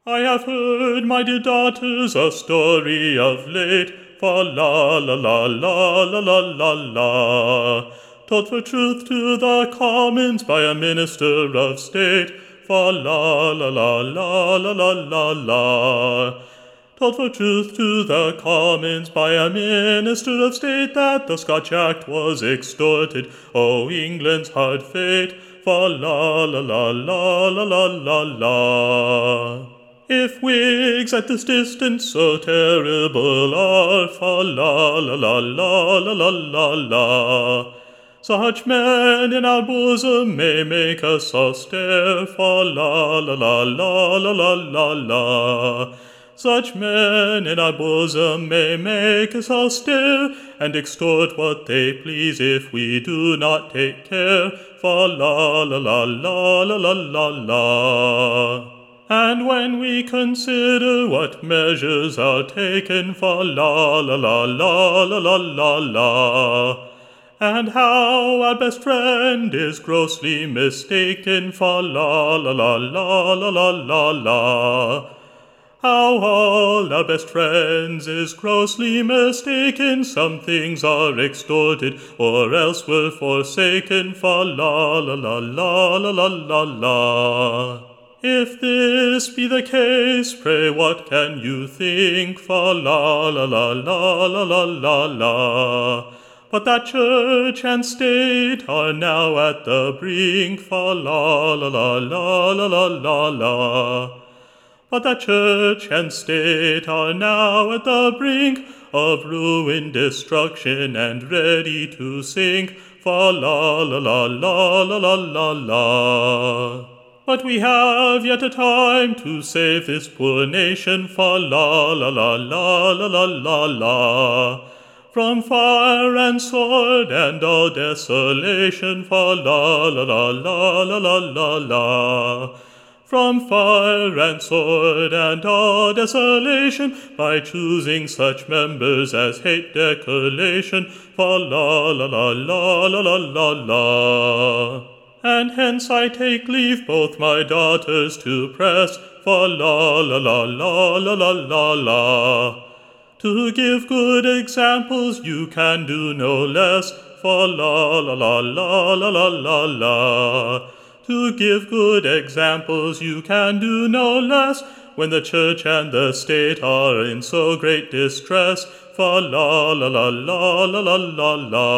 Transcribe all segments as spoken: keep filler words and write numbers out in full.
I have heard, my dear daughters, a story of late, fa la la la la la la la la, told for truth to the Commons by a minister of state, fa la la la la la la la la. Told for truth to the Commons by a minister of state that the Scotch Act was extorted, oh England's hard fate, fa la la la la la la la la. If Whigs at this distance so terrible are, fa la la la la la la la la, such men in our bosom may make us austere, fa la la la la la la la la. Such men in our bosom may make us austere, and extort what they please if we do not take care, fa la la la la la la la la. And when we consider what measures are taken, fa la la la la la la la la, and how our best friend is grossly mistaken, fa la la la la la la la la, how all our best friends is grossly mistaken, some things are extorted, or else were forsaken, fa la la la la la la la la. If this be the case, pray what can you think, fa la la la la la la la la. But that church and state are now at the brink, fa la la la la la la la la. But the church and state are now at the brink of ruin, destruction, and ready to sink, fa la la la la la la la la. But we have yet a time to save this poor nation, fa la la la la la la la la, from fire and sword and all desolation, fa la la la la la la la la. From fire and sword and all desolation, by choosing such members as hate decolation, fa la la la la la la la la. And hence I take leave both my daughters to press, fa la la la la la la la la. To give good examples you can do no less, fa la la la la la la la la. To give good examples you can do no less, when the church and the state are in so great distress, fa la la la la la la la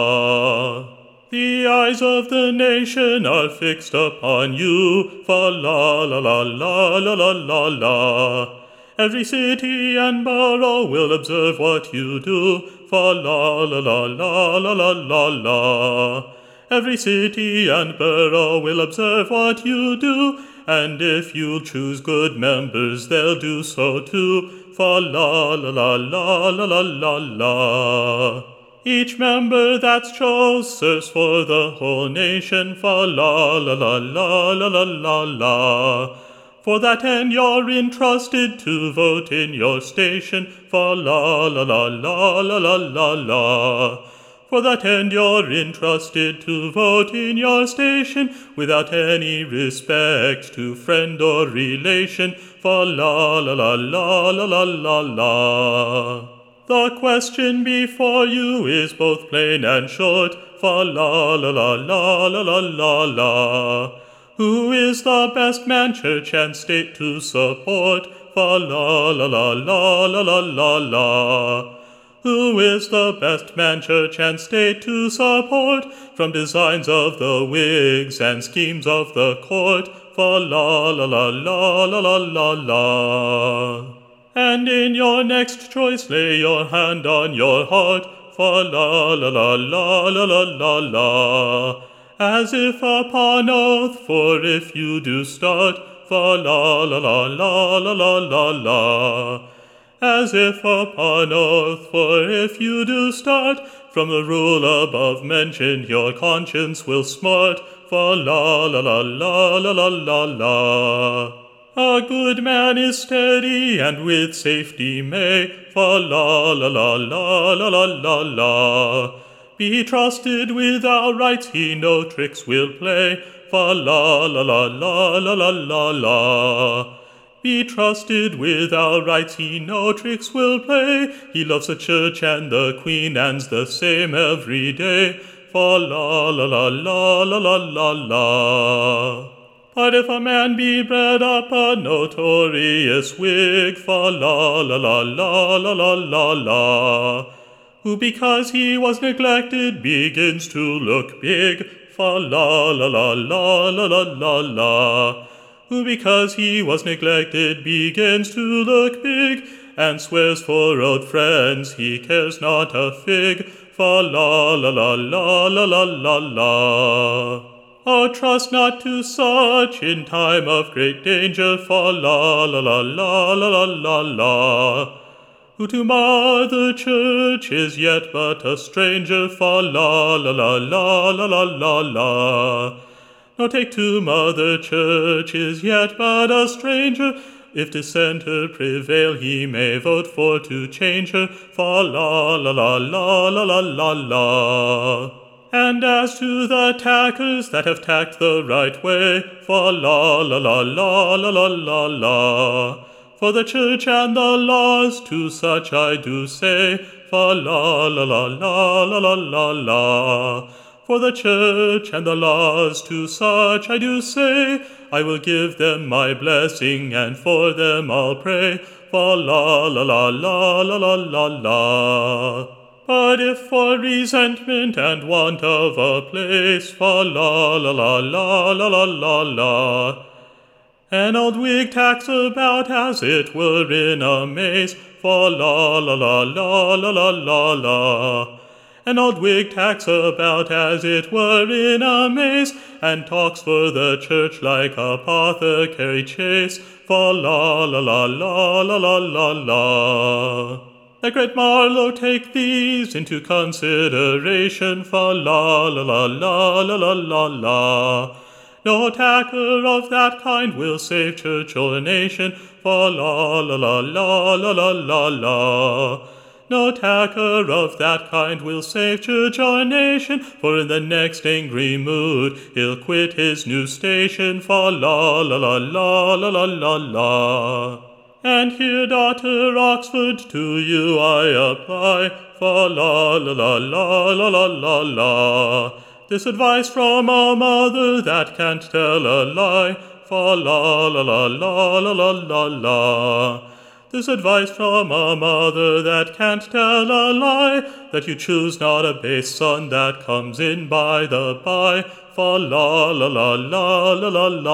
la. The eyes of the nation are fixed upon you, fa la la la la la la la la. Every city and borough will observe what you do, fa la la la la la la la la. Every city and borough will observe what you do, and if you choose good members, they'll do so too, fa la la la la la la la la. Each member that's chose serves for the whole nation, fa la la la la la la la la. For that end you're entrusted to vote in your station, fa la la la la la la la la. For that end you're entrusted to vote in your station, without any respect to friend or relation, fa la la la la la la la la. The question before you is both plain and short, fa la la la la la la la la. Who is the best man church and state to support, fa la la la la la la la la. Who is the best man church and state to support, from designs of the Whigs and schemes of the court, fa la la la la la la la la. And in your next choice lay your hand on your heart, fa la la la la la la la la. As if upon oath, for if you do start, fa la la la la la la la la. As if upon oath, for if you do start, from the rule above mentioned your conscience will smart, fa la la la la la la la la. A good man is steady and with safety may, fa la la la la la la la la. Be trusted with our rights, he no tricks will play, fa la la la la la la la la. Be trusted with our rights, he no tricks will play. He loves the church and the queen, and's the same every day. Fa la la la la la la la la. But if a man be bred up a notorious Whig, fa la la la la la la la la, who because he was neglected begins to look big, fa la la la la la la la la, who because he was neglected begins to look big, and swears for old friends he cares not a fig, fa la la la la la la la la. Oh, trust not to such in time of great danger, fa la la la la la la la la, who to Mother Church is yet but a stranger, fa la la la la la la la la. Nor take to Mother Church is yet but a stranger, if dissenter prevail he may vote for to change her, fa la la la la la la la la. And as to the tackers that have tacked the right way, fa la la la la la la la la, for the church and the laws to such I do say, fa la la la la la la la la. For the church and the laws to such I do say, I will give them my blessing and for them I'll pray, fa la la la la la la la la. But if for resentment and want of a place, fa la la la la la la la la, an old Whig tacks about as it were in a maze, fa la la la la la la la la. An old Whig tacks about as it were in a maze, and talks for the church like apothecary chase, fa la la la la la la la la. Let great Marlowe take these into consideration, fa la la la la la la la la. No attacker of that kind will save church or nation, fa la la la la la la la la. No attacker of that kind will save church or nation, for in the next angry mood he'll quit his new station, fa la la la la la la la la. And here, daughter Oxford, to you I apply, fa la la la la la la la la. This advice from a mother that can't tell a lie, fa la la la la la la la la. This advice from a mother that can't tell a lie, that you choose not a base son that comes in by the by, fa la la la la la la la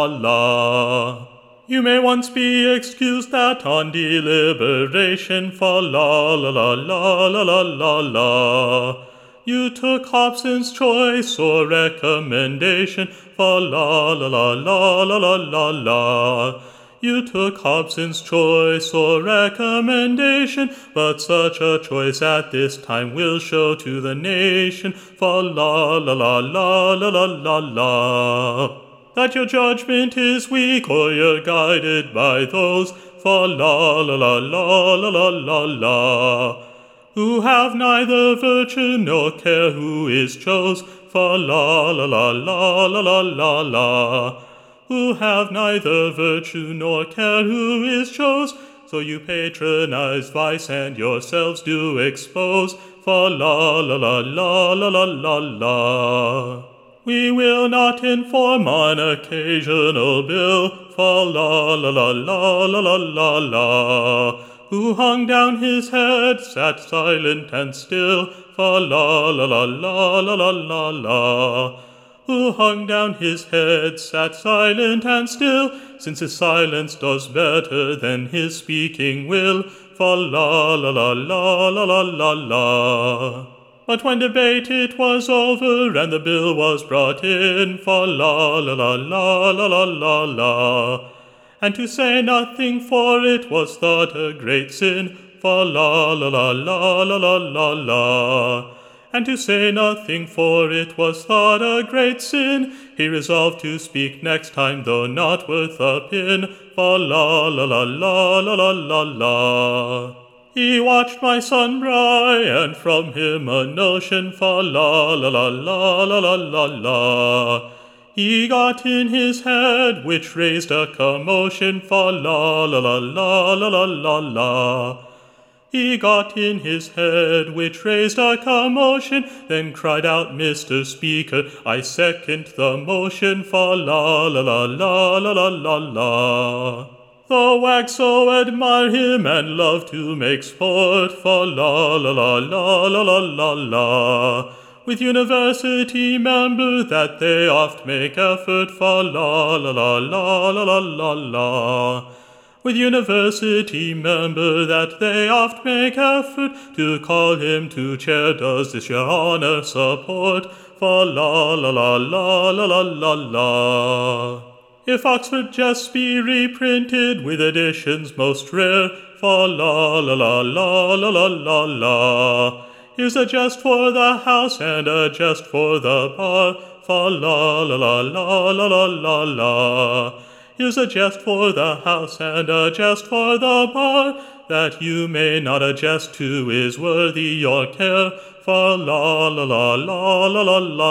la. You may once be excused that on deliberation, fa la la la la la la la la, you took Hobson's choice or recommendation, fa la la la la la la la la. You took Hobson's choice or recommendation, but such a choice at this time will show to the nation, fa la la la la la la la la, that your judgment is weak or you're guided by those, fa la la la la la la la la, who have neither virtue nor care who is chose, fa la la la la la la la la, who have neither virtue nor care who is chose, so you patronize vice and yourselves do expose, fa la la la la la la la la. We will not inform on occasional bill, fa la la la la la la la la, who hung down his head, sat silent and still, fa la la la la la la la la, who hung down his head, sat silent and still, since his silence does better than his speaking will, fa la la la la la la la la. But when debate it was over and the bill was brought in, fa la la la la la la la la, and to say nothing for it was thought a great sin, fa la la la la la la la la, and to say nothing for it was thought a great sin, he resolved to speak next time, though not worth a pin, fa la la la la la la la la. He watched my son Brian, from him a notion, fa la la la la la la la la. He got in his head, which raised a commotion, fa la la la la la la la la. He got in his head, which raised a commotion, then cried out, Mister Speaker, I second the motion, fa la la la la la la la la. The wags so admire him and love to make sport, fa la la la la la la la la. With university member that they oft make effort, fa la la la la la la la la. With university member that they oft make effort to call him to chair, does this your honor support, fa la la la la la la la la. If Oxford jests be reprinted with additions most rare, fa la la la la la la la la. Here's a jest for the house and a jest for the bar, fa la la la la la la la la. Here's a jest for the house and a jest for the bar, that you may not a jest to is worthy your care, fa la la la la la la la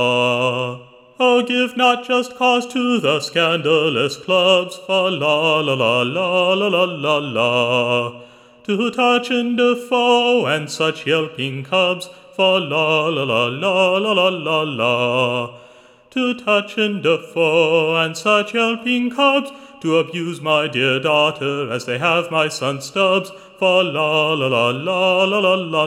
la. Oh, give not just cause to the scandalous clubs, fa la la la la la la la la. To Touchin Defoe and such yelping cubs, fa la la la la la la la la. To Touchin Defoe and such yelping cubs, to abuse my dear daughter as they have my son Stubbs, fa la la la la la la la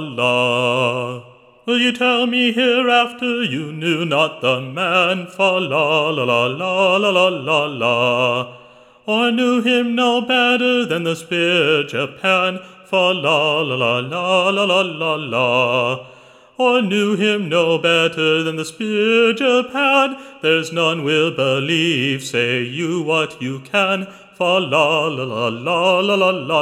la. Will you tell me hereafter you knew not the man, fa la la la la la la la la, or knew him no better than the spear Japan, fa la la la la la la la la, or knew him no better than the spear Japan? There's none will believe, say you what you can, fa la la la la la la la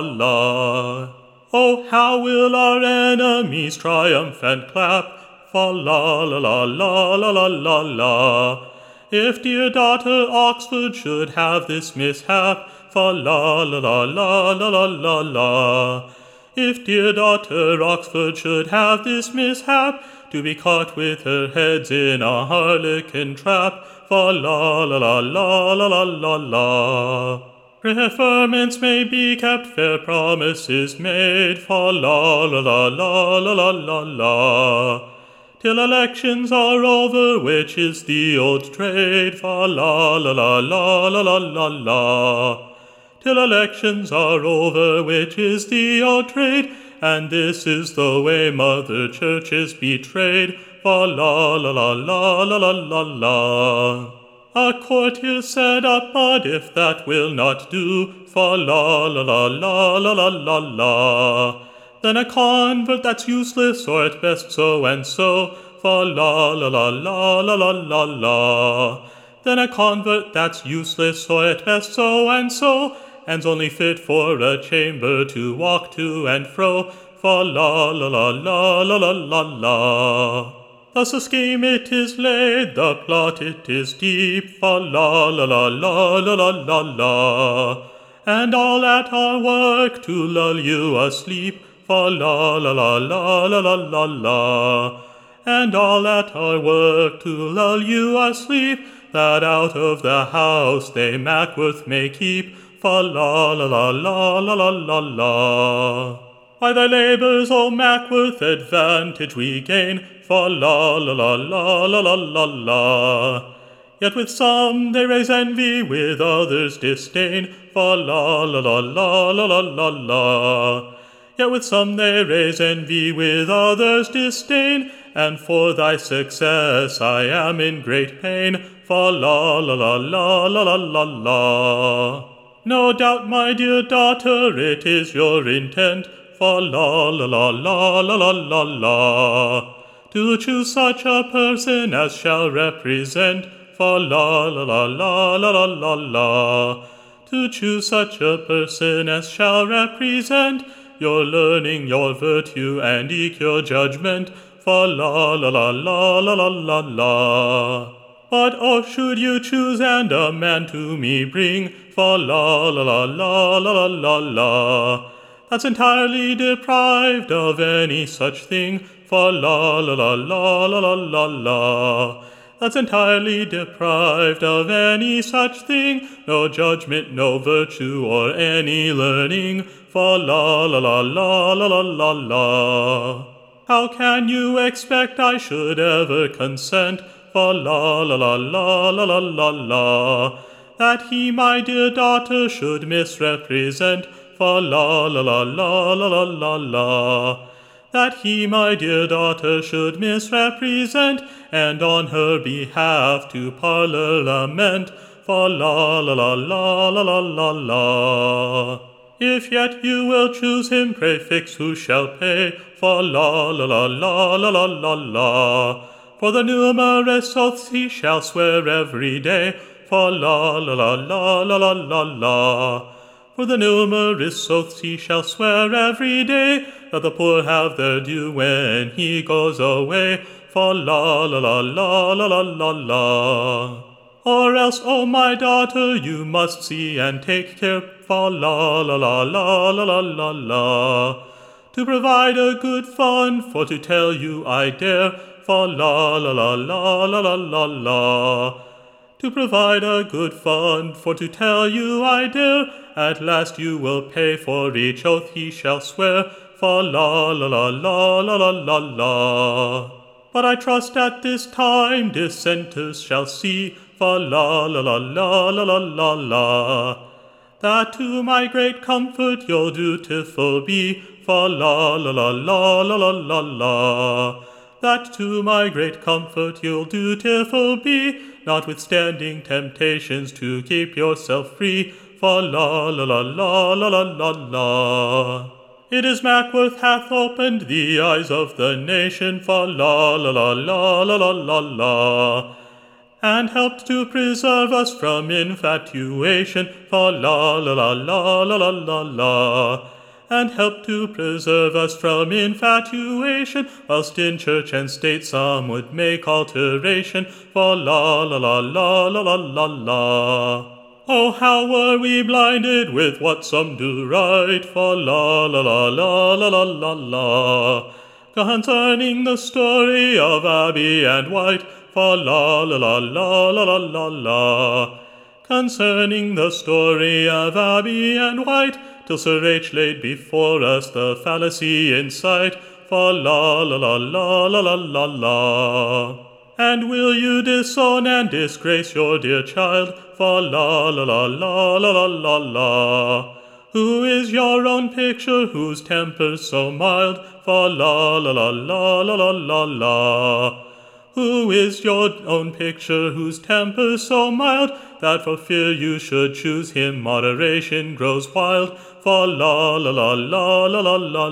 la. Oh, how will our enemies triumph and clap, fa la la la la la la la la, if dear daughter Oxford should have this mishap, fa la la la la la la la la. If dear daughter Oxford should have this mishap, to be caught with her heads in a harlequin trap, fa la la la la la la la la. Preferments may be kept, fair promises made, fa la la la la la la la la. Till elections are over, which is the old trade, fa la la la la la la la la. Till elections are over, which is the old trade, and this is the way Mother Church is betrayed, fa la la la la la la la la. A court is set up, but if that will not do, fa la la la la la la la la, then a convert that's useless, or at best so and so, fa la la la la la la la la. Then a convert that's useless, or at best so and so, and's only fit for a chamber to walk to and fro, fa la la la la la la la la. Thus a scheme it is laid, the plot it is deep, fa la la la la la la la la. And all at our work to lull you asleep, fa la la la la la la la la. And all at our work to lull you asleep, that out of the house they Mackworth may keep, fa la la la la la la la la. By thy labours, O Mackworth, advantage we gain, fa la la la la la la la la. Yet with some they raise envy, with others disdain, fa la la la la la la la la. Yet with some they raise envy, with others disdain, and for thy success I am in great pain, fa la la la la la la la la. No doubt, my dear daughter, it is your intent, fa la la la la la la la la, to choose such a person as shall represent, fa la la la la la la la la, to choose such a person as shall represent your learning, your virtue, and eke your judgment, fa la la la la la la la la. But oh, should you choose and a man to me bring, fa la la la la la la la la, that's entirely deprived of any such thing, fa la la la la la la la la, that's entirely deprived of any such thing, no judgment, no virtue, or any learning, fa la la la la la la la la. How can you expect I should ever consent, fa la la la la la la la la, that he, my dear daughter, should misrepresent, fa la la la la la la la la, that he, my dear daughter, should misrepresent, and on her behalf to parlour lament, fa la la la la la la la la. If yet you will choose him, pray fix who shall pay, fa la la la la la la la la. For the numerous oaths he shall swear every day, fa la la la la la la la la. For the numerous oaths he shall swear every day, that the poor have their due when he goes away, fa la la la la la la la la. Or else, O my daughter, you must see and take care, fa la la la la la la la la, to provide a good fund, for to tell you I dare, fa la la la la la la la la, to provide a good fund, for to tell you I dare, at last you will pay for each oath he shall swear, fa la la la la la la la la. But I trust at this time dissenters shall see, fa la la la la la la la la, that to my great comfort you'll dutiful be, fa la la la la la la la la, that to my great comfort you'll dutiful be, notwithstanding temptations to keep yourself free, fa la la la la la la la la. It is Mackworth hath opened the eyes of the nation, fa la la la la la la la la, and helped to preserve us from infatuation, fa la la la la la la la la, and helped to preserve us from infatuation, whilst in church and state some would make alteration, fa la la la la la la la la. Oh, how were we blinded with what some do write, fa la la la la la la la la, concerning the story of Abby and White, fa la la la la la la la la, concerning the story of Abby and White, till Sir H. laid before us the fallacy in sight, fa la la la la la la la la. And will you disown and disgrace your dear child, fa la la la la la la la la, who is your own picture, whose temper's so mild, fa la la la la la la la la, who is your own picture, whose temper's so mild, that for fear you should choose him moderation grows wild, fa la la la la la la la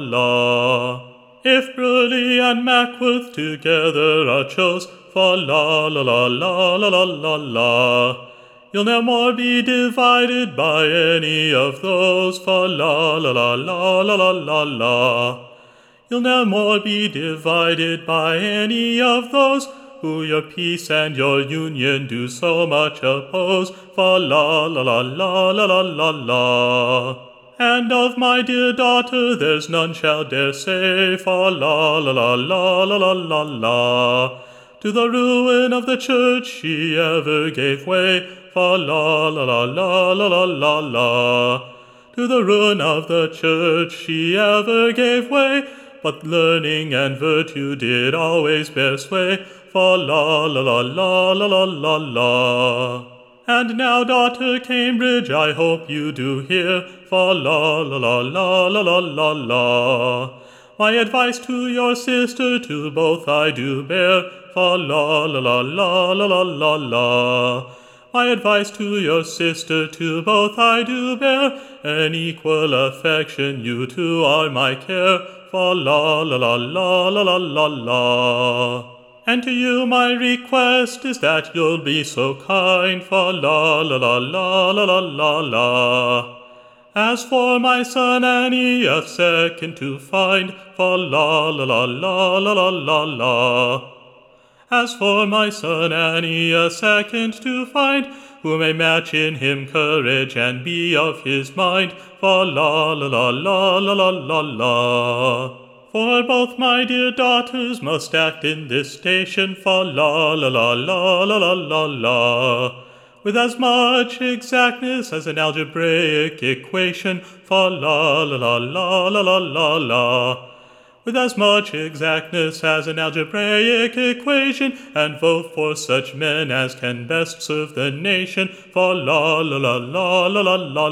la. If Burleigh and Mackworth together are chose, fa la la la la la la la la, you'll no more be divided by any of those, fa la la la la la la la la. You'll no more be divided by any of those who your peace and your union do so much oppose, fa la la la la la la la la. And of my dear daughter there's none shall dare say, fa la la la la la la la la, to the ruin of the church she ever gave way, fa la la la la la la la la, to the ruin of the church she ever gave way, but learning and virtue did always bear sway, fa la la la la la la la la. And now, daughter Cambridge, I hope you do hear, fa la la la la la la la la, my advice to your sister to both I do bear, fa la la la la la la la la, my advice to your sister to both I do bear, an equal affection you two are my care, fa la la la la la la la la. And to you my request is that you'll be so kind, fa la la la la la la la la, as for my son Annie a second to find, fa la la la la la la la la, as for my son Annie a second to find, who may match in him courage and be of his mind, fa la la la la la la la la. For both my dear daughters must act in this station, fa la la la la la la la la, with as much exactness as an algebraic equation, fa la la la la la la la la, with as much exactness as an algebraic equation, and vote for such men as can best serve the nation, fa la la la la la la la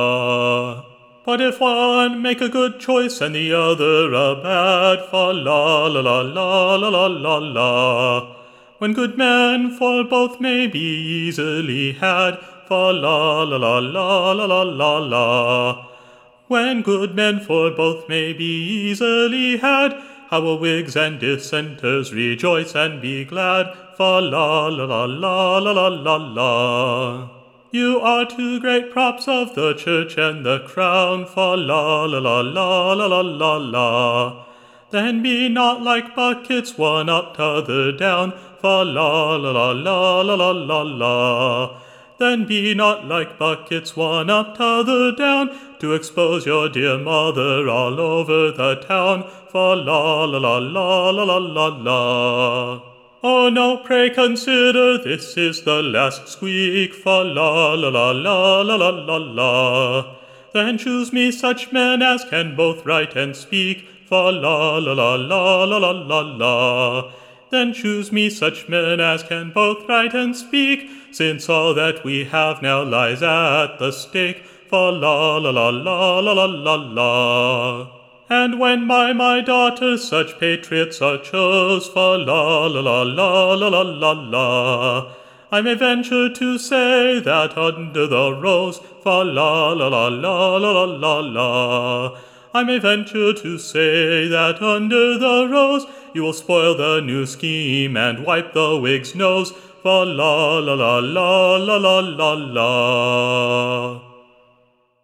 la. But if one make a good choice and the other a bad, fa la la la la la la la la, when good men for both may be easily had, fa la la la la la la la la, when good men for both may be easily had, how will Whigs and Dissenters rejoice and be glad, fa la la la la la la la la. You are two great props of the church and the crown, fa la la la la la la la la. Then be not like buckets, one up t'other down, fa la la la la la la la la. Then be not like buckets, one up t'other down, to expose your dear mother all over the town, fa la la la la la la la la. Oh no, pray consider, this is the last squeak, fa la la la la la la la la. Then choose me such men as can both write and speak, fa la la la la la la la la. Then choose me such men as can both write and speak, since all that we have now lies at the stake, fa la la la la la la la la. And when by my daughters such patriots are chose, fa la la la la la la la la, I may venture to say that under the rose, fa la la la la la la la la, I may venture to say that under the rose you will spoil the new scheme and wipe the Whig's nose, fa la la la la la la la la.